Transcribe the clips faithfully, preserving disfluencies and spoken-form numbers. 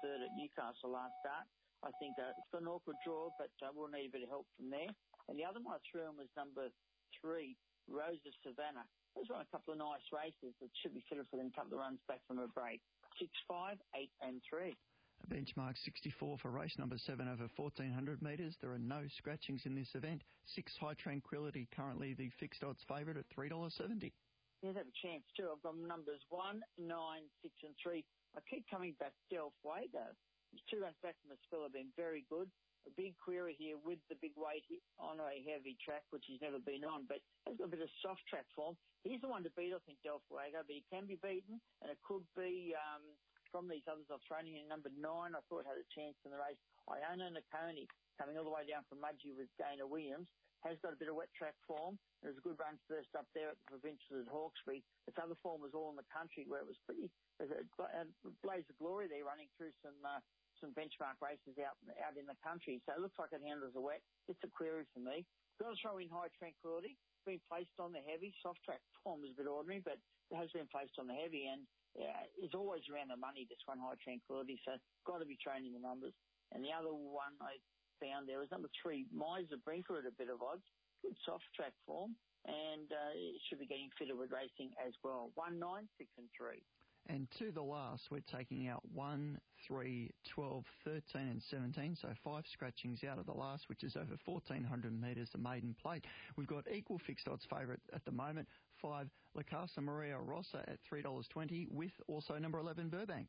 third at Newcastle last start. I think uh, it's got an awkward draw, but uh, we'll need a bit of help from there. And the other one I threw in was number three, Rose of Savannah. Those were a couple of nice races that should be fitted for them, a couple of runs back from a break. Six, five, eight and three. A benchmark sixty-four for race number seven over fourteen hundred metres. There are no scratchings in this event. Six, High Tranquility, currently the fixed odds favourite at three dollars seventy. Yeah, they have a chance too. I've got numbers one, nine, six and three. I keep coming back to Del Fuego. These two runs back from the spell have been very good. A big query here with the big weight on a heavy track, which he's never been on, but has got a bit of soft track form. He's the one to beat, I think, Del Fuego, but he can be beaten, and it could be um, from these others I've thrown in. Number nine, I thought had a chance in the race. Iona Nakoni, coming all the way down from Mudgee with Dana Williams, has got a bit of wet track form. There was a good run first up there at the Provincials at Hawkesbury. Its other form was all in the country, where it was pretty, there's a blaze of glory there running through some uh, some benchmark races out out in the country. So it looks like it handles the wet. It's a query for me. Got to throw in High Tranquility. Been placed on the heavy. Soft track form is a bit ordinary, but it has been placed on the heavy, and yeah, it's always around the money, this one, High Tranquility, so got to be thrown in the numbers. And the other one I found there was number three, Miser Brinker at a bit of odds. Good soft track form, and uh, it should be getting fitted with racing as well. One, nine, six and three. And to the last, we're taking out one, three, twelve, thirteen and seventeen, so five scratchings out of the last, which is over fourteen hundred metres, the maiden plate. We've got equal fixed odds favourite at the moment, five, La Casa Maria Rossa at three dollars twenty, with also number eleven, Burbank.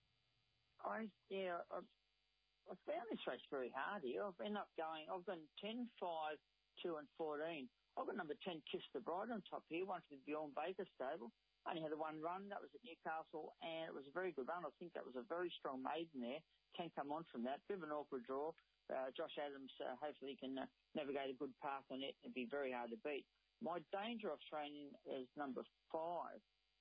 I, yeah, I, I found this race very hard here. I've ended up going, I've gone ten, five, two and fourteen. I've got number ten, Kiss the Bride on top here, one for the Bjorn Baker stable. Only had a one run. That was at Newcastle, and it was a very good run. I think that was a very strong maiden there. Can come on from that. Bit of an awkward draw. Uh, Josh Adams, uh, hopefully can uh, navigate a good path on it and be very hard to beat. My danger of training is number five.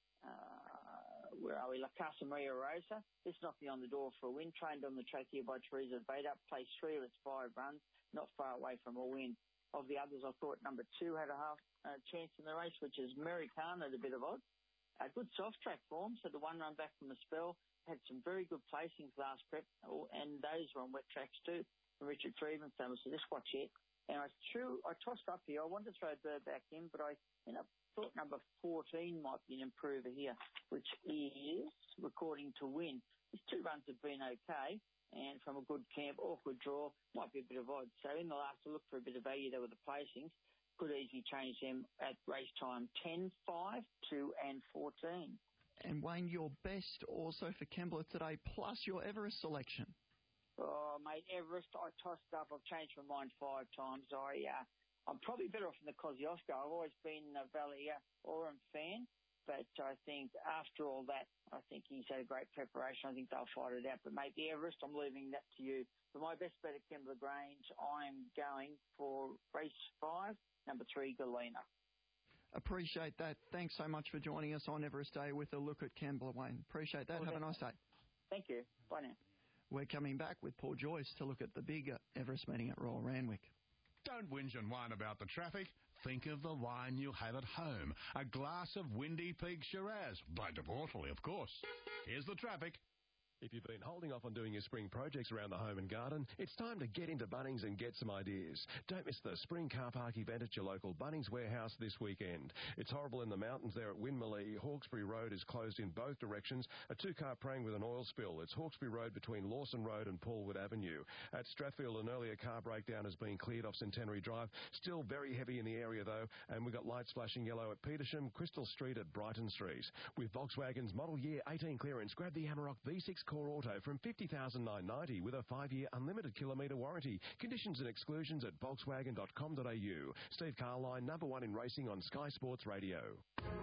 Uh, where are we? La Casa Maria Rosa. This knocked me on the door for a win. Trained on the track here by Teresa Veda. Placed three of its five runs. Not far away from a win. Of the others, I thought number two had a half uh, chance in the race, which is Americana at a bit of odds. A good soft track form, so the one run back from the spell had some very good placings last prep, and those were on wet tracks too, from Richard Friedman. So just watch it. And I threw, I tossed up here. I wanted to throw Bird back in, but I you know, thought number fourteen might be an improver here, which is Recording to Win. His two runs have been okay, and from a good camp, awkward draw, might be a bit of odds. So in the last, I looked for a bit of value there with the placings. Could easily change them at race time ten, five, two and fourteen. And Wayne, your best also for Kembla today, plus your Everest selection. Oh, mate, Everest, I tossed up. I've changed my mind five times. I, uh, I'm probably better off in the Kosciuszko. I've always been a Valia Oram fan, but I think after all that, I think he's had a great preparation. I think they'll fight it out. But, mate, the Everest, I'm leaving that to you. For my best bet at Kembla Grange, I'm going for race five. Number three, Galena. Appreciate that. Thanks so much for joining us on Everest Day with a look at Kembla, Wayne. Appreciate that. Well, Have a nice day. Thank you. Bye now. We're coming back with Paul Joyce to look at the big Everest meeting at Royal Randwick. Don't whinge and whine about the traffic. Think of the wine you'll have at home. A glass of Windy Peak Shiraz. By Deportally, of course. Here's the traffic. If you've been holding off on doing your spring projects around the home and garden, it's time to get into Bunnings and get some ideas. Don't miss the spring car park event at your local Bunnings warehouse this weekend. It's horrible in the mountains there at Winmalee. Hawkesbury Road is closed in both directions. A two-car praying with an oil spill. It's Hawkesbury Road between Lawson Road and Paulwood Avenue. At Strathfield, an earlier car breakdown has been cleared off Centenary Drive. Still very heavy in the area, though, and we've got lights flashing yellow at Petersham, Crystal Street at Brighton Street. With Volkswagen's model year eighteen clearance, grab the Amarok V six Core Auto from fifty thousand nine hundred ninety with a five-year unlimited kilometre warranty. Conditions and exclusions at volkswagen dot com dot a u. Steve Carline, number one in racing on Sky Sports Radio.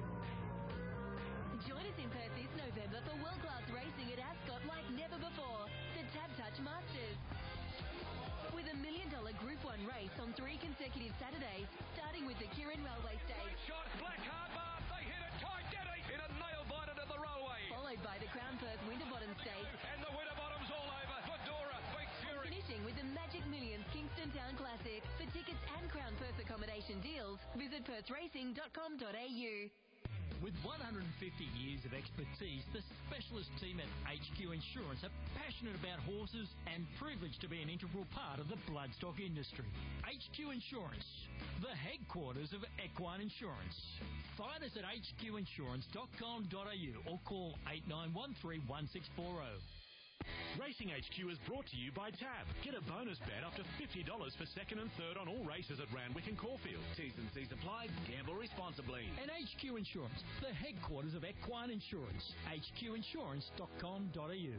Join us in Perth this November for world-class racing at Ascot like never before. The Tab Touch Masters. With a million-dollar Group one race on three consecutive Saturdays, starting with the Kirin Railway Stakes. Great shot, Black Hard Bar, they hit it tight, did he? In a nail-biter to the railway. Followed by the Crown Perth Winterbottom Stakes. And the Winterbottom's all over. Fedora, Big Fury. Finishing with the Magic Millions Kingston Town Classic. For tickets and Crown Perth accommodation deals, visit perth racing dot com dot a u. With one hundred fifty years of expertise, the specialist team at H Q Insurance are passionate about horses and privileged to be an integral part of the bloodstock industry. H Q Insurance, the headquarters of equine insurance. Find us at h q insurance dot com dot a u or call eight nine one three one six four zero. Racing H Q is brought to you by Tab. Get a bonus bet up to fifty dollars for second and third on all races at Randwick and Caulfield. T's and C's applied. Gamble responsibly. And H Q Insurance, the headquarters of equine insurance. h q insurance dot com dot a u.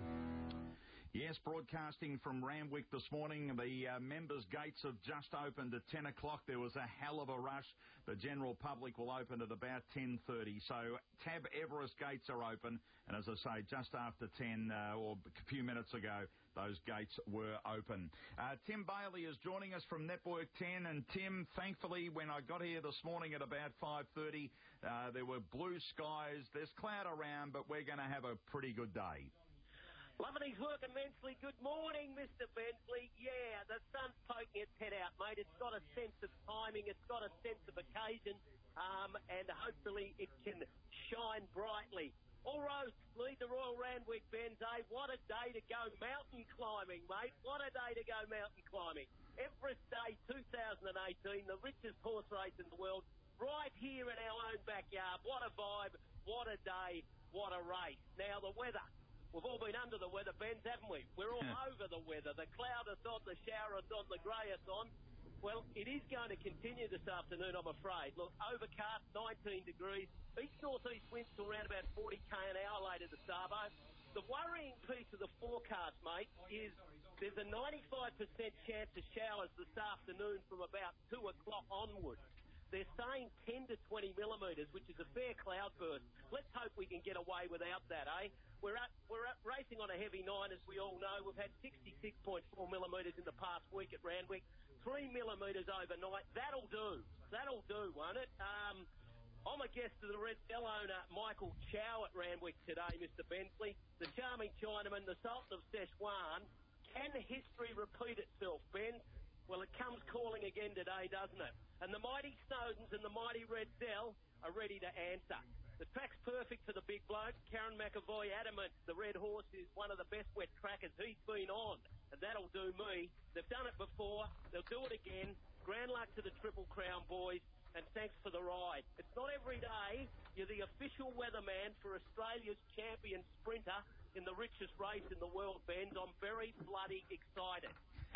Yes, broadcasting from Randwick this morning. The uh, members' gates have just opened at ten o'clock. There was a hell of a rush. The general public will open at about ten thirty. So Tab Everest gates are open. And as I say, just after ten uh, or a few minutes ago, those gates were open. Uh, Tim Bailey is joining us from Network ten. And Tim, thankfully, when I got here this morning at about five thirty, uh, there were blue skies. There's cloud around, but we're going to have a pretty good day. Loving his work immensely. Good morning, Mister Bensley. Yeah, the sun's poking its head out, mate. It's got a sense of timing. It's got a sense of occasion, um, and hopefully it can shine brightly. All roads lead the Royal Randwick Benz, eh? What a day to go mountain climbing, mate. What a day to go mountain climbing. Everest Day two thousand eighteen, the richest horse race in the world, right here in our own backyard. What a vibe, what a day, what a race. Now, the weather. We've all been under the weather, Benz, haven't we? We're all over the weather. The cloud is on, the shower is on, the grey is on. Well, it is going to continue this afternoon, I'm afraid. Look, overcast, nineteen degrees. East northeast winds to around about forty k an hour later to Sabo. The worrying piece of the forecast, mate, is there's a ninety-five percent chance of showers this afternoon from about two o'clock onwards. They're saying ten to twenty millimetres, which is a fair cloud burst. Let's hope we can get away without that, eh? We're at, we're at racing on a heavy nine, as we all know. We've had sixty-six point four millimetres in the past week at Randwick, three millimetres overnight. That'll do. That'll do, won't it? Um, I'm a guest of the Red Cell owner, Michael Chow, at Randwick today, Mister Bensley. The charming Chinaman, the Sultan of Szechuan. Can history repeat itself, Ben? Well, it comes calling again today, doesn't it? And the mighty Snowdens and the mighty Red Cell are ready to answer. The track's perfect for the big bloke. Karen McAvoy adamant the Red Horse is one of the best wet trackers he's been on, and that'll do me. They've done it before. They'll do it again. Grand luck to the Triple Crown boys, and thanks for the ride. It's not every day you're the official weatherman for Australia's champion sprinter in the richest race in the world, Ben. I'm very bloody excited.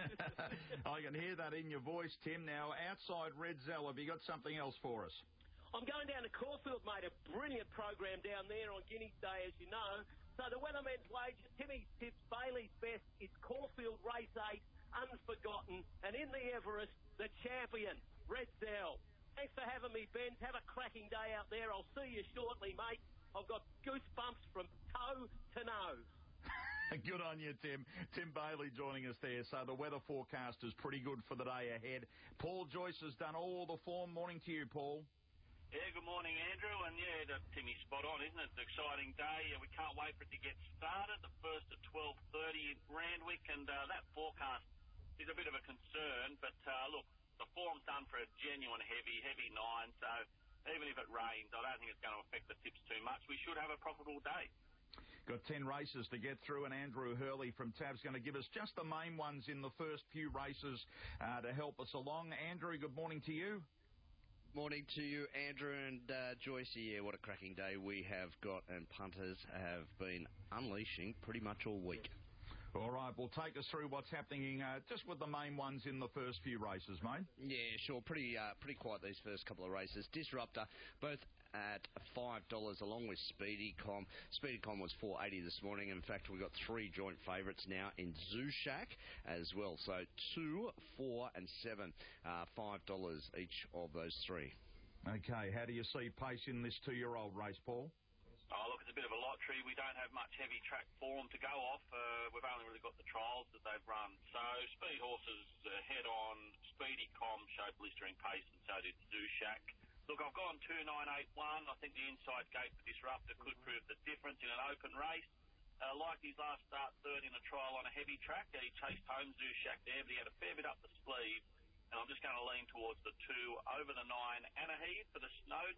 I can hear that in your voice, Tim. Now, outside Red Zell, have you got something else for us? I'm going down to Caulfield, mate. A brilliant program down there on Guineas Day, as you know. So the Weatherman's Wager, Timmy's Tips, Bailey's Best. It's Caulfield Race eight, Unforgotten. And in the Everest, the champion, Red Zell. Thanks for having me, Ben. Have a cracking day out there. I'll see you shortly, mate. I've got goosebumps from toe to nose. Good on you, Tim. Tim Bailey joining us there. So the weather forecast is pretty good for the day ahead. Paul Joyce has done all the form. Morning to you, Paul. Yeah, good morning, Andrew. And yeah, Timmy's spot on, isn't it? It's an exciting day. We can't wait for it to get started. The first at twelve thirty in Randwick, and uh, that forecast is a bit of a concern. But uh, look, the form's done for a genuine heavy, heavy nine. So even if it rains, I don't think it's going to affect the tips too much. We should have a profitable day. Got ten races to get through, and Andrew Hurley from Tab's going to give us just the main ones in the first few races uh, to help us along. Andrew, good morning to you. Morning to you, Andrew and uh, Joyce. Yeah, what a cracking day we have got, and punters have been unleashing pretty much all week. All right, well, take us through what's happening uh, just with the main ones in the first few races, mate. Yeah, sure. Pretty uh, pretty quiet these first couple of races. Disruptor, both at five dollars, along with Speedycom. Speedycom was four eighty this morning. In fact, we've got three joint favourites now in Zoo Shack as well. So two, four and seven, uh, five dollars each of those three. Okay, how do you see pace in this two-year-old race, Paul? Oh, look, it's a bit of a lottery. We don't have much heavy track form to go off. Uh, we've only really got the trials that they've run. So Speed Horses uh, head on. Speedycom showed blistering pace, and so did Zoo Shack. Look, I've gone two nine eight one. I think the inside gate for Disruptor could prove the difference in an open race. Uh, like his last start, third in a trial on a heavy track. Uh, he chased home Zoo Shack there, but he had a fair bit up the sleeve. And I'm just going to lean towards the two over the nine. Anaheed for the Snowdens.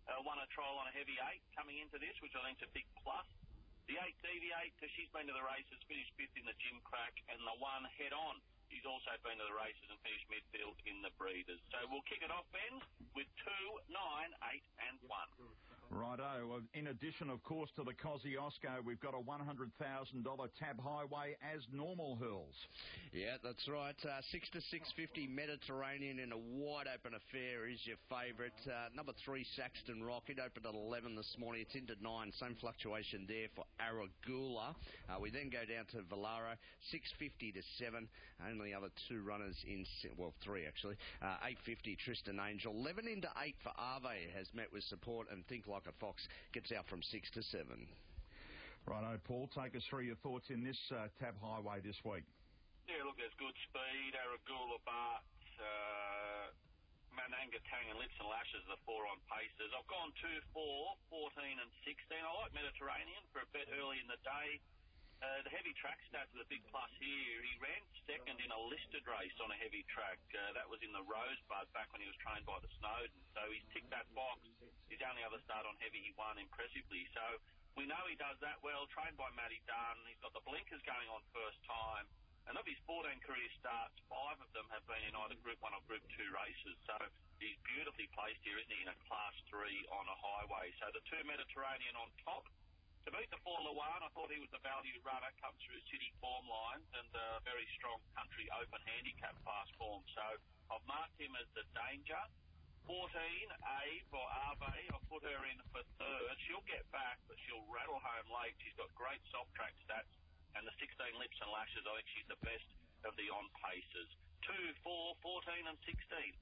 uh, won a trial on a heavy eight coming into this, which I think is a big plus. The eight Deviate, because she's been to the races, finished fifth in the Gym Crack, and the one Head On, she's also been to the races and finished midfield in the Breeders. So we'll kick it off, Ben, with two, nine, eight, and one. Righto. In addition, of course, to the Kosciuszko, we've got a one hundred thousand dollars Tab Highway as normal, Hills. Yeah, that's right. Uh, six to six fifty Mediterranean in a wide-open affair is your favourite. Uh, number three, Saxton Rock. It opened at eleven this morning. It's into nine. Same fluctuation there for Aragula. Uh, we then go down to Valaro, six fifty to seven. Only other two runners in, well, three actually. Uh, eight fifty Tristan Angel. eleven into eight for Ave has met with support, and Think Like a Fox gets out from six to seven. Righto, Paul, take us through your thoughts in this uh, Tab Highway this week. Yeah, look, there's good speed. Aragula, Bart, uh, Mananga, Tang and Lips and Lashes are the four on paces. I've gone two, four, fourteen and sixteen. I like Mediterranean for a bet early in the day. Uh, the heavy track stats are the big plus here. He ran second in a listed race on a heavy track. Uh, that was in the Rosebud back when he was trained by the Snowden. So he's ticked that box. His only other start on heavy, he won impressively. So we know he does that well. Trained by Matty Dunn. He's got the blinkers going on first time. And of his fourteen career starts, five of them have been in either Group one or Group two races. So he's beautifully placed here, isn't he, in a Class three on a highway. So the two Mediterranean on top. To beat the four Luan, I thought he was the value runner, come through city form lines and a very strong country open handicap class form. So I've marked him as the danger. fourteen, A for Ave. I'll put her in for third. She'll get back, but she'll rattle home late. She's got great soft track stats. And the sixteen Lips and Lashes, I think she's the best of the on paces. two, four, fourteen and sixteen.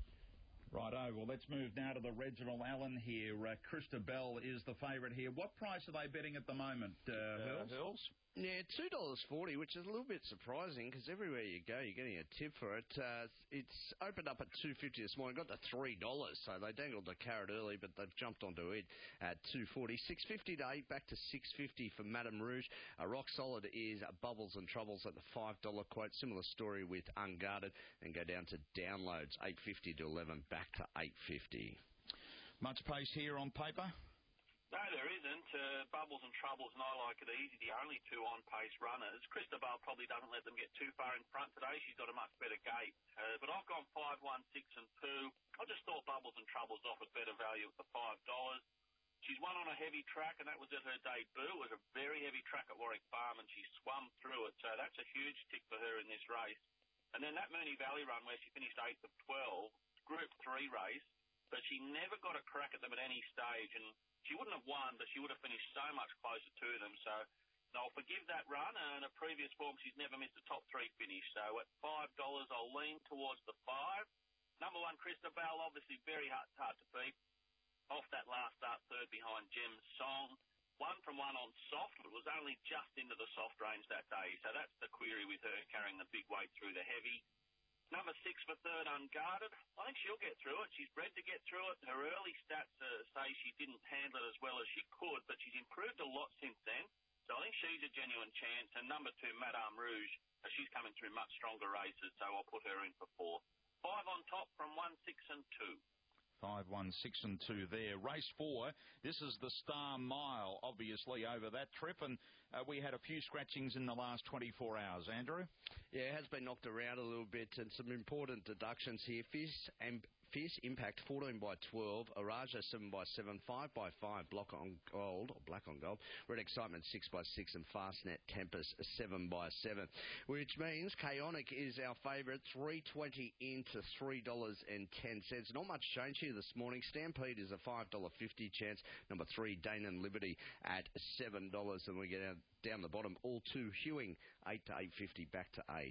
Righto, well, let's move now to the Reginald Allen here. Uh, Christabel is the favourite here. What price are they betting at the moment, uh, Uh, Hills? Hills? Yeah, two dollars forty, which is a little bit surprising because everywhere you go, you're getting a tip for it. Uh, it's opened up at two fifty this morning, got to three dollars, so they dangled the carrot early, but they've jumped onto it at two forty. six fifty to eight, back to six fifty for Madame Rouge. Uh, rock solid is Bubbles and Troubles at the five dollar quote. Similar story with Unguarded, and go down to Downloads, eight fifty to eleven, back to eight fifty. Much pace here on paper? No, there isn't. Uh, Bubbles and Troubles and I Like It Easy, the only two on-pace runners. Christabel probably doesn't let them get too far in front today. She's got a much better gait. Uh, but I've gone five, one, six and two. I just thought Bubbles and Troubles offered better value at the five dollars. She's won on a heavy track, and that was at her debut. It was a very heavy track at Warwick Farm, and she swum through it. So that's a huge tick for her in this race. And then that Moonee Valley run where she finished eighth of twelve, Group three race, but she never got a crack at them at any stage. And she wouldn't have won, but she would have finished so much closer to them. So I'll forgive that run. And in a previous form, she's never missed a top three finish. So at five dollars, I'll lean towards the five. Number one, Christabel, obviously very hard, hard to beat. Off that last start, third behind Gem's Song. One from one on soft, but was only just into the soft range that day. So that's the query with her carrying the big weight through the heavy. Number six for third, Unguarded. I think she'll get through it. She's bred to get through it. Her early stats uh, say she didn't handle it as well as she could, but she's improved a lot since then. So I think she's a genuine chance. And number two, Madame Rouge, uh, she's coming through much stronger races, so I'll put her in for fourth. Five on top from one, six and two. Five, one, six and two there. Race four, this is the Star Mile, obviously, over that trip, and uh, we had a few scratchings in the last twenty-four hours. Andrew? Yeah, it has been knocked around a little bit, and some important deductions here. Fierce, and Fierce Impact, fourteen by twelve. Araja, seven by seven. five by five. Block on Gold, or Black on Gold. Red Excitement, six by six. And Fastnet Tempest, seven by seven. Which means Chaonic is our favourite. three twenty into three dollars ten. Not much change here this morning. Stampede is a five dollars fifty chance. Number three, Dane and Liberty at seven dollars. And we get down, down the bottom. All two, Hewing, eight to eight fifty, back to eight.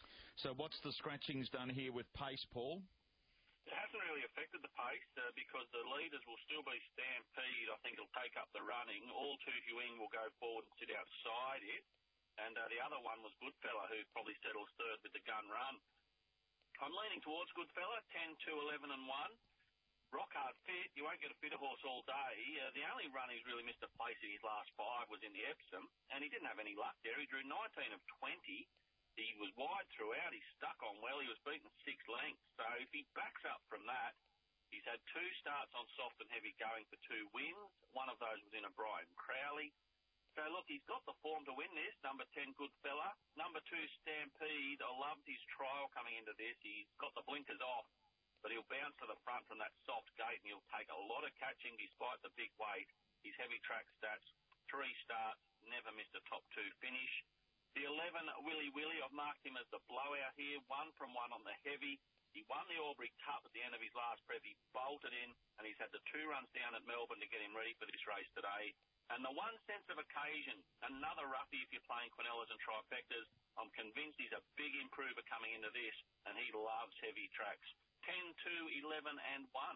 So what's the scratchings done here with pace, Paul? It hasn't really affected the pace uh, because the leaders will still be Stampede. I think it'll take up the running. All two Hewing will go forward and sit outside it. And uh, the other one was Goodfella, who probably settles third with the gun run. I'm leaning towards Goodfella, ten, two, eleven and one. Rock hard fit. You won't get a fitter horse all day. Uh, the only run he's really missed a place in his last five was in the Epsom, and he didn't have any luck there. He drew nineteen of twenty. He was wide throughout. He stuck on well. He was beaten six lengths. So if he backs up from that, He's had two starts on soft and heavy going for two wins. One of those was in a Brian Crowley. So, look, he's got the form to win this. Number ten, Good Fella. Number two, Stampede. I loved his trial coming into this. He's got the blinkers off, but he'll bounce to the front from that soft gate, and he'll take a lot of catching despite the big weight. His heavy track stats, three starts, never missed a top two finish. The eleven, Willy Willy, I've marked him as the blowout here. One from one on the heavy. He won the Albury Cup at the end of his last prep. He bolted in, and he's had the two runs down at Melbourne to get him ready for this race today. And the one sense of occasion, another roughie if you're playing Quinellas and trifectas. I'm convinced he's a big improver coming into this, and he loves heavy tracks. ten, two, eleven and one.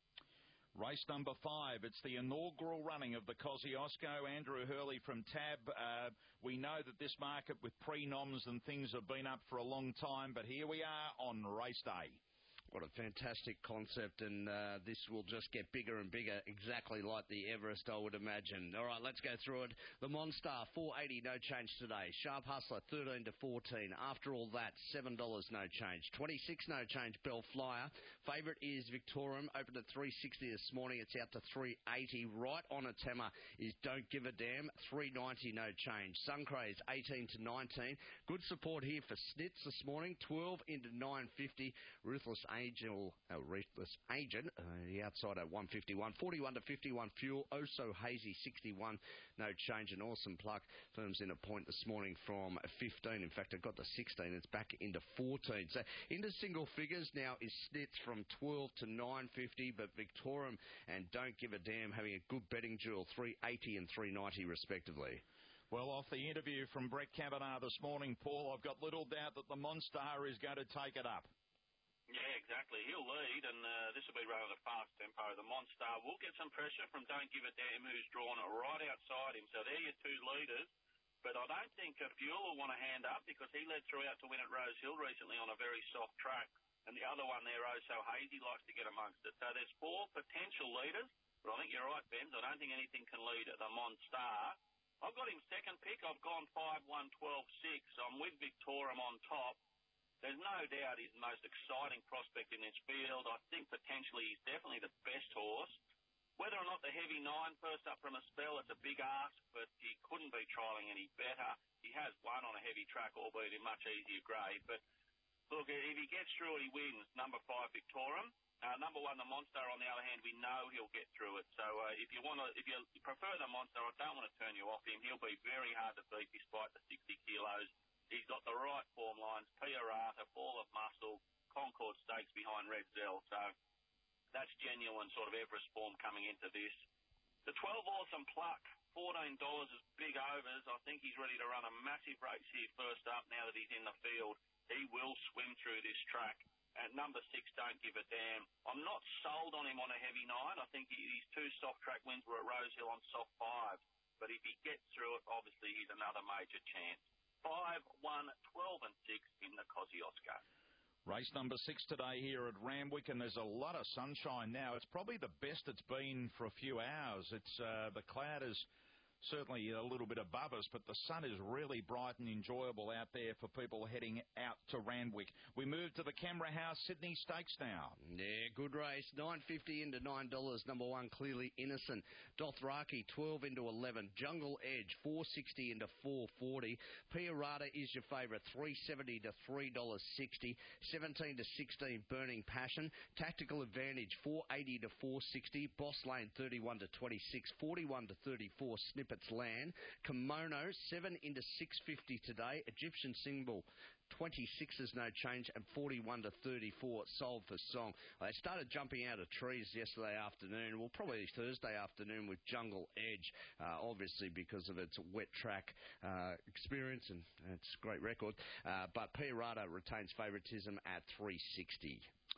Race number five. It's the inaugural running of the Kosciuszko. Andrew Hurley from Tab. Uh, we know that this market with pre-noms and things have been up for a long time, but here we are on race day. What a fantastic concept, and uh, this will just get bigger and bigger, exactly like the Everest, I would imagine. All right, let's go through it. The Monstar, four eighty, no change today. Sharp Hustler, thirteen to fourteen. After all that, seven dollars, no change. twenty-six, no change, Bell Flyer. Favourite is Victorium, opened at three sixty this morning. It's out to three eighty. Right on a Tema is Don't Give a Damn, three ninety, no change. Suncraze, eighteen to nineteen. Good support here for Snitz this morning, twelve into nine fifty. Ruthless Angel, uh, Ruthless Agent, uh, the outside at one fifty-one. forty-one to fifty-one Fuel. Oh So Hazy, sixty-one. No change. An Awesome Pluck firms in a point this morning from fifteen. In fact, it got to sixteen. It's back into fourteen. So into single figures now is Snitz from twelve to nine fifty, but Victorium and Don't Give a Damn having a good betting duel, three eighty and three ninety respectively. Well, off the interview from Brett Kavanaugh this morning, Paul, I've got little doubt that the Monstar is going to take it up. Yeah, exactly. He'll lead, and uh, this will be rather fast tempo. The Monstar will get some pressure from Don't Give a Damn, who's drawn right outside him. So they're your two leaders. But I don't think uh, Fuel will want to hand up because he led throughout to win at Rose Hill recently on a very soft track. And the other one there, Oh So Hazy, likes to get amongst it. So there's four potential leaders. But I think you're right, Benz. I don't think anything can lead the Monstar. I've got him second pick. I've gone five, one, twelve, six. I'm with Victorium on top. There's no doubt he's the most exciting prospect in this field. I think potentially he's definitely the best horse. Whether or not the heavy nine first up from a spell, it's a big ask, but he couldn't be trialling any better. He has won on a heavy track, albeit in much easier grade. But look, if he gets through it, he wins. Number five, Victorium. Uh, number one, the Monstar, on the other hand, we know he'll get through it. So uh, if you want to, if you prefer the Monstar, I don't want to turn you off him. He'll be very hard to beat despite the sixty kilos. He's got the right form lines, Piarata, Ball of Muscle, Concord Stakes behind Red Zell. So that's genuine sort of Everest form coming into this. The twelve Awesome Pluck, fourteen dollars is big overs. I think he's ready to run a massive race here first up now that he's in the field. He will swim through this track. At number six, Don't Give a Damn. I'm not sold on him on a heavy nine. I think his two soft track wins were at Rose Hill on soft five. But if he gets through it, obviously he's another major chance. five, one, twelve and six in the Kosciuszko. Race number six today here at Randwick, and there's a lot of sunshine now. It's probably the best it's been for a few hours. It's uh, the cloud is certainly a little bit above us, but the sun is really bright and enjoyable out there for people heading out to Randwick. We move to the Canberra House Sydney Stakes now. Yeah, good race. nine fifty into nine dollars. Number one, Clearly Innocent. Dothraki, twelve into eleven. Jungle Edge, four sixty into four forty. Piarata is your favourite, three seventy to three dollars sixty. seventeen to sixteen, Burning Passion. Tactical Advantage, four eighty to four sixty. Boss Lane, thirty-one to twenty-six. forty-one to thirty-four, Snippets Land. Kimono, seven into six fifty today. Egyptian Symbol, twenty-six is no change, and forty-one to thirty-four, Sold for Song. They started jumping out of trees yesterday afternoon, well, probably Thursday afternoon with Jungle Edge, uh, obviously because of its wet track uh, experience, and it's a great record. Uh, but Piarata retains favouritism at three sixty.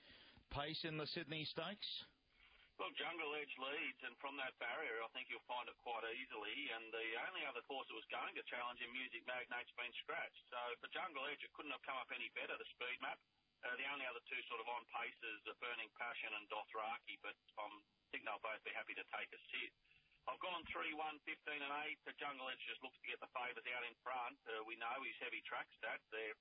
Pace in the Sydney Stakes? Well, Jungle Edge leads, and from that barrier, I think you'll find it quite easily. And the only other horse that was going to challenge him, Music Magnate's been scratched. So for Jungle Edge, it couldn't have come up any better, the speed map. Uh, the only other two sort of on paces are Burning Passion and Dothraki, but I um, think they'll both be happy to take a sit. I've gone three, one, fifteen and eight. The Jungle Edge just looks to get the favours out in front. Uh, we know his heavy track stats. They're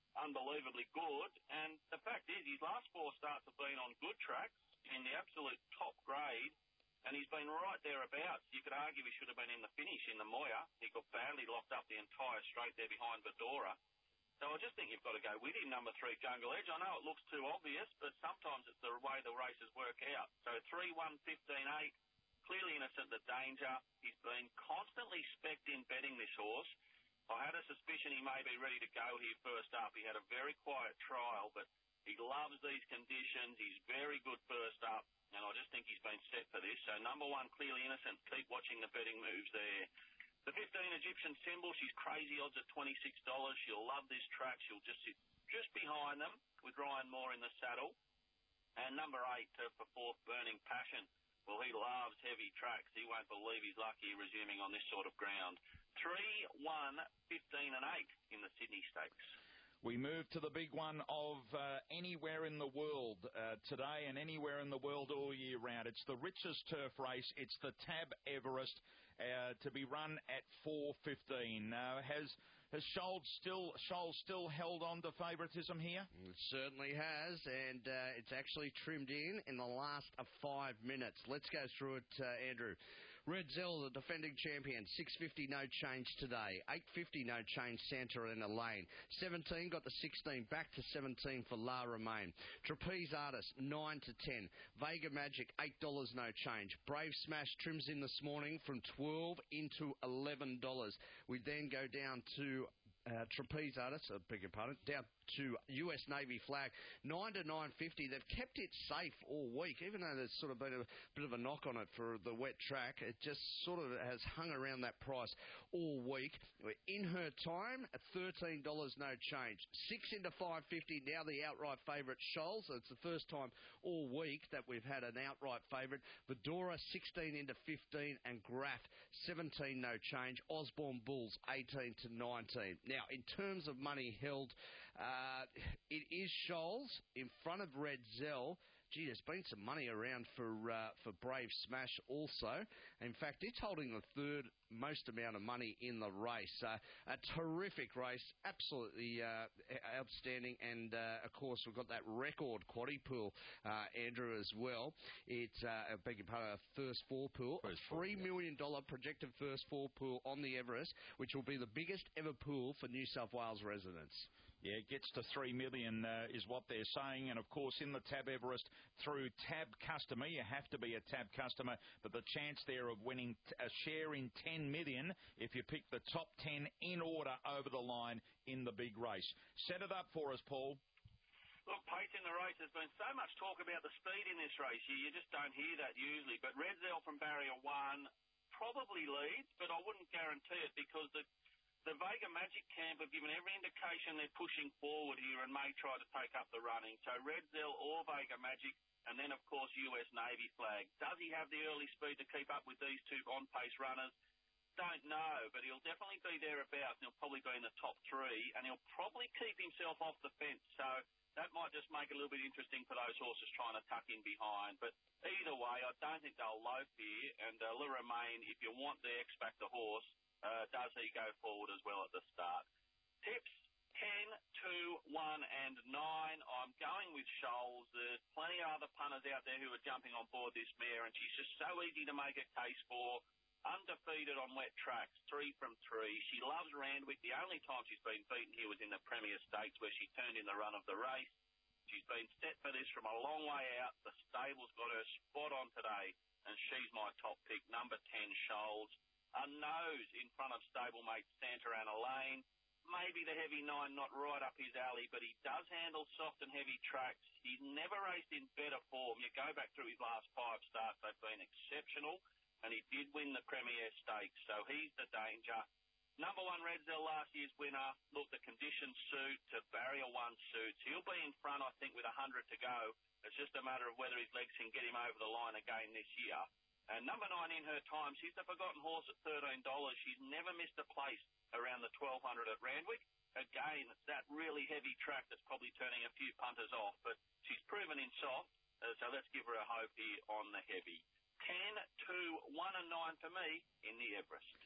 unbelievably good. And the fact is, his last four starts have been on good tracks in the absolute top grade, and he's been right thereabouts. You could argue he should have been in the finish in the Moya. He got badly locked up the entire straight there behind Vidora. So I just think you've got to go with him, number three, Jungle Edge. I know it looks too obvious, but sometimes it's the way the races work out. So three, one, fifteen, eight, clearly innocent, the danger. He's been constantly specced in betting, this horse. I had a suspicion he may be ready to go here first up. He had a very quiet trial, but he loves these conditions. He's very good first up, and I just think he's been set for this. So number one, clearly innocent. Keep watching the betting moves there. The fifteen, Egyptian Symbol, she's crazy odds at twenty-six dollars. She'll love this track. She'll just sit just behind them with Ryan Moore in the saddle. And number eight, uh, for fourth, Burning Passion. Well, he loves heavy tracks. He won't believe he's lucky resuming on this sort of ground. three, one, fifteen and eight in the Sydney Stakes. We move to the big one of uh, anywhere in the world uh, today and anywhere in the world all year round. It's the richest turf race. It's the Tab Everest uh, to be run at four fifteen. Uh, has has Scholes still Scholes still held on to favouritism here? It certainly has, and uh, it's actually trimmed in in the last uh, five minutes. Let's go through it, uh, Andrew. Red Zell, the defending champion, six fifty no change today. eight fifty no change, Santa Ana Lane. seventeen got the sixteen, back to seventeen for La Romaine. Trapeze Artist, nine to ten. Vega Magic, eight dollars no change. Brave Smash trims in this morning from twelve into eleven dollars. We then go down to uh, Trapeze Artist, I beg your pardon, down to U S Navy Flag, nine to nine fifty. They've kept it safe all week, even though there's sort of been a bit of a knock on it for the wet track. It just sort of has hung around that price all week. In her time, at thirteen dollars no change. Six into five fifty, now the outright favourite, Scholes. It's the first time all week that we've had an outright favourite. Vidora, sixteen into fifteen, and Graf, seventeen no change. Osborne Bulls, eighteen to nineteen. Now, in terms of money held, Uh, it is Scholes in front of Red Zell. Gee, there's been some money around for uh, for Brave Smash also. In fact, it's holding the third most amount of money in the race. Uh, a terrific race, absolutely uh, outstanding. And, uh, of course, we've got that record quaddy pool, uh, Andrew, as well. It's, uh, I beg your pardon, a first four pool. A three million dollars projected first four pool on the Everest, which will be the biggest ever pool for New South Wales residents. Yeah, it gets to three million dollars uh, is what they're saying. And, of course, in the Tab Everest, through Tab customer, you have to be a Tab customer, but the chance there of winning t- a share in ten million dollars if you pick the top ten in order over the line in the big race. Set it up for us, Paul. Look, pace in the race. There's been so much talk about the speed in this race here. You just don't hear that usually. But Red Zell from barrier one probably leads, but I wouldn't guarantee it because the The Vega Magic camp have given every indication they're pushing forward here and may try to take up the running. So Red Zell or Vega Magic, and then, of course, U S Navy Flag. Does he have the early speed to keep up with these two on-pace runners? Don't know, but he'll definitely be thereabouts, and he'll probably be in the top three, and he'll probably keep himself off the fence. So that might just make it a little bit interesting for those horses trying to tuck in behind. But either way, I don't think they'll loaf here, and uh, Le Romaine, if you want the X-Factor horse, Uh, does he go forward as well at the start? Tips ten, two, one and nine. I'm going with Scholes. There's plenty of other punters out there who are jumping on board this mare, and she's just so easy to make a case for. Undefeated on wet tracks, three from three. She loves Randwick. The only time she's been beaten here was in the Premier Stakes where she turned in the run of the race. She's been set for this from a long way out. The stable's got her spot on today, and she's my top pick, number ten, Scholes. A nose in front of stablemate Santa Ana Lane. Maybe the heavy nine not right up his alley, but he does handle soft and heavy tracks. He's never raced in better form. You go back through his last five starts, they've been exceptional, and he did win the Premier Stakes, so he's the danger. Number one, Red Zell, last year's winner. Look, the conditions suit to barrier one suits. He'll be in front, I think, with one hundred to go. It's just a matter of whether his legs can get him over the line again this year. And number nine, In Her Time, she's the forgotten horse at thirteen dollars. She's never missed a place around the twelve hundred at Randwick. Again, it's that really heavy track that's probably turning a few punters off, but she's proven in soft, uh, so let's give her a hope here on the heavy. ten, two, one and nine for me in the Everest.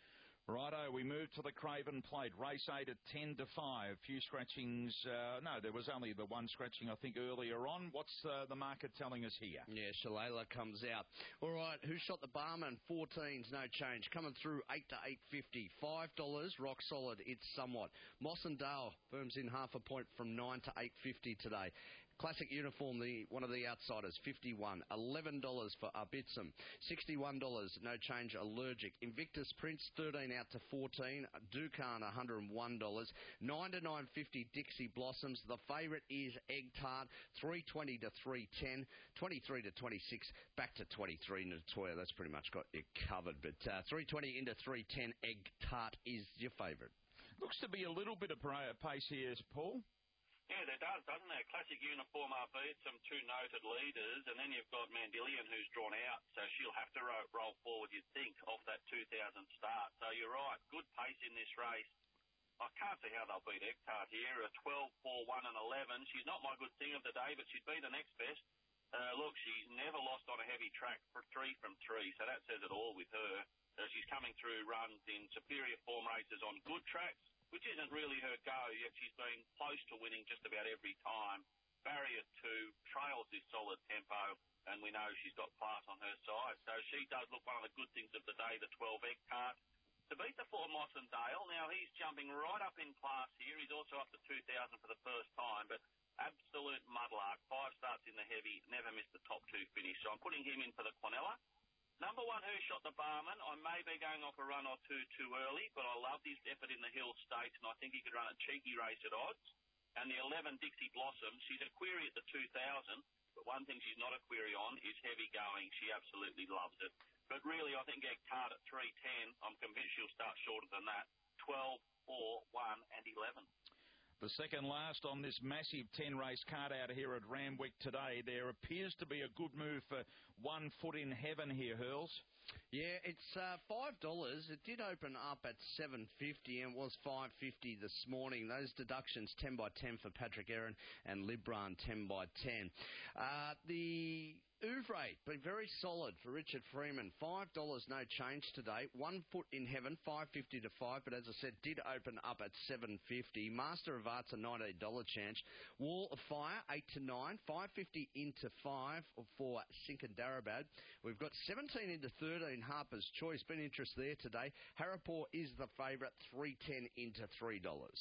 Righto, we move to the Craven Plate. Race eight at ten to five. Few scratchings. Uh, no, there was only the one scratching, I think, earlier on. What's uh, the market telling us here? Yeah, Shalala comes out. All right, who shot the barman? fourteens, no change. Coming through eight to eight fifty. five dollars, rock solid. It's somewhat. Moss and Dale firms in half a point from nine to eight fifty today. Classic Uniform, the one of the outsiders, fifty-one. eleven dollars for Arbitsum. sixty-one dollars, no change, Allergic. Invictus Prince, thirteen out to fourteen. Dukan, one hundred one dollars. nine to nine fifty, Dixie Blossoms. The favourite is Egg Tart, three twenty to three ten. twenty-three to twenty-six, back to twenty-three. Natoya, that's pretty much got you covered. But uh, three twenty into three ten, Egg Tart is your favourite. Looks to be a little bit of pace here, Paul. Yeah, there does, doesn't there? Classic Uniform R B, some two noted leaders, and then you've got Mandillion who's drawn out, so she'll have to ro- roll forward, you'd think, off that two thousand start. So you're right, good pace in this race. I can't see how they'll beat Ectart here. A twelve, four, one and eleven. She's not my good thing of the day, but she'd be the next best. Uh, look, she's never lost on a heavy track for three from three, so that says it all with her. Uh, she's coming through runs in superior form races on good tracks, which isn't really her go, yet she's been close to winning just about every time. Barrier two, trails this solid tempo, and we know she's got class on her side. So she does look one of the good things of the day, the twelve Ectart. To beat the four Moss and Dale, now he's jumping right up in class here. He's also up to two thousand for the first time, but absolute mudlark. Five starts in the heavy, never missed the top two finish. So I'm putting him in for the Quinella. Number one, Who Shot the Barman. I may be going off a run or two too early, but I loved his effort in the Hill Stakes, and I think he could run a cheeky race at odds. And the eleven, Dixie Blossom, she's a query at the two thousand, but one thing she's not a query on is heavy going. She absolutely loves it. But really, I think Ectart at three ten, I'm convinced she'll start shorter than that. twelve, four, one and eleven. The second last on this massive ten-race card out here at Randwick today. There appears to be a good move for One Foot in Heaven here, Hurls. Yeah, it's uh, five dollars. It did open up at seven fifty and was five fifty this morning. Those deductions, ten by ten for Patrick Aaron and Libran, ten by ten. Uh, the Ouvre, been very solid for Richard Freeman. five dollars, no change today. One Foot in Heaven, five fifty to five, but as I said, did open up at seven fifty. Master of Art's a nineteen dollars chance. Wall of Fire, eight to nine. five fifty into five for Sink and Darabad. We've got seventeen into thirteen, Harper's Choice. Been interest there today. Harapur is the favourite, three ten into three dollars.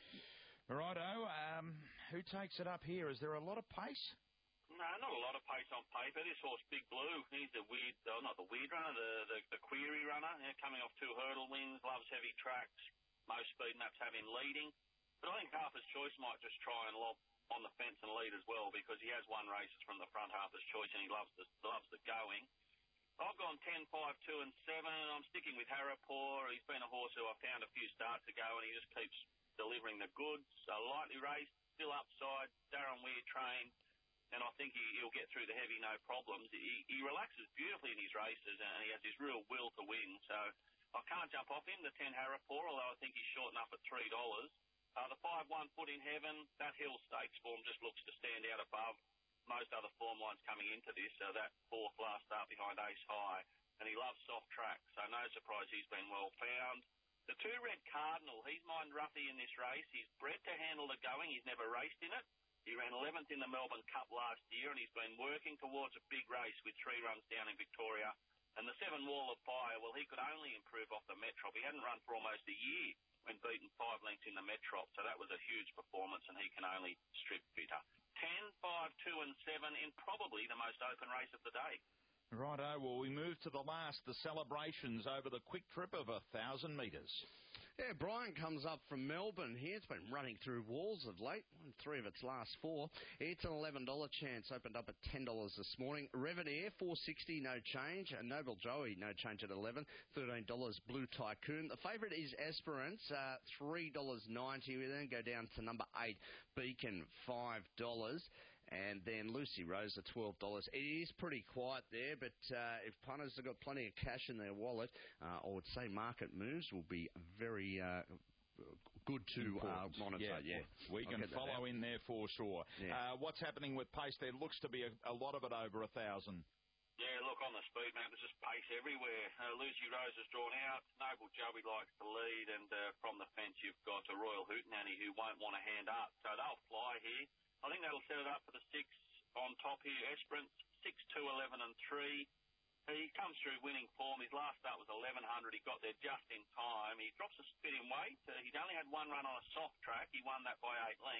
Righto, um, who takes it up here? Is there a lot of pace? No, not a lot of pace on paper. This horse, Big Blue, he's the weird, oh, not the weird runner, the, the, the query runner, yeah, coming off two hurdle wins, loves heavy tracks, most speed maps have him leading. But I think Harper's Choice might just try and lob on the fence and lead as well, because he has won races from the front, Harper's Choice, and he loves the, loves the going. I've gone ten, five, two and seven. I'm sticking with Harapur. He's been a horse who I found a few starts ago, and he just keeps delivering the goods. So lightly raced, still upside, Darren Weir trained, and I think he, he'll get through the heavy no problems. He, he relaxes beautifully in his races, and he has this real will to win. So I can't jump off him, the ten Harapur, although I think he's short enough at three dollars. Uh, the five, One Foot in Heaven, that Hill Stakes form just looks to stand out above most other form lines coming into this. So that fourth last start behind Ace High, and he loves soft tracks, so no surprise he's been well found. The two Red Cardinal, he's mined roughy in this race. He's bred to handle the going. He's never raced in it. He ran eleventh in the Melbourne Cup last year, and he's been working towards a big race with three runs down in Victoria. And the seven Wall of Fire, well, he could only improve off the Metrop. He hadn't run for almost a year when beaten five lengths in the Metrop, so that was a huge performance, and he can only strip fitter. ten, five, two and seven in probably the most open race of the day. Righto, well, we move to the last, the celebrations over the quick trip of one thousand metres. Yeah, Brian comes up from Melbourne here. It's been running through walls of late. Won three of its last four. It's an eleven dollars chance. Opened up at ten dollars this morning. Revenair, four sixty, no change. And Noble Joey, no change at eleven. thirteen dollars Blue Tycoon. The favourite is Esperance, uh, three dollars ninety. We then go down to number eight, Beacon, five dollars. And then Lucy Rose at twelve dollars. It is pretty quiet there, but uh, if punters have got plenty of cash in their wallet, uh, I would say market moves will be very uh, good to uh, monitor. Yeah, yeah. we can follow in there for sure. Yeah. Uh, what's happening with pace? There looks to be a, a lot of it over a thousand. Yeah, look, I on the speed map, there's just pace everywhere. Uh, Lucy Rose has drawn out. Noble Joey likes to lead, and uh, from the fence you've got a Royal Hootenanny who won't want to hand up. So they'll fly here. I think that'll set it up for the six on top here. Esperance, six, two, eleven and three. He comes through winning form. His last start was eleven hundred. He got there just in time. He drops a bit in weight. Uh, he'd only had one run on a soft track. He won that by eight lengths.